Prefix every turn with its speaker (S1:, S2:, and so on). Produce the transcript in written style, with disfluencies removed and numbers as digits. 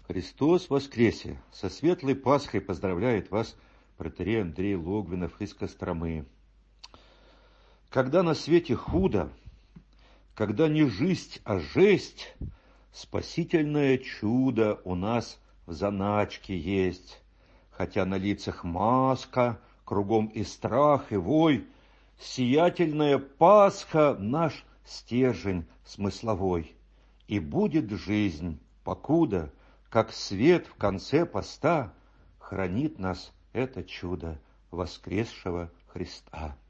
S1: Христос воскресе! Со светлой Пасхой поздравляет вас протоиерей Андрей Логвинов из Костромы. Когда на свете худо, когда не жизнь, а жесть, спасительное чудо у нас в заначке есть. Хотя на лицах маска, кругом и страх, и вой, сиятельная Пасха — наш стержень смысловой. И будет жизнь, покуда, как свет в конце поста, хранит нас это чудо воскресшего Христа.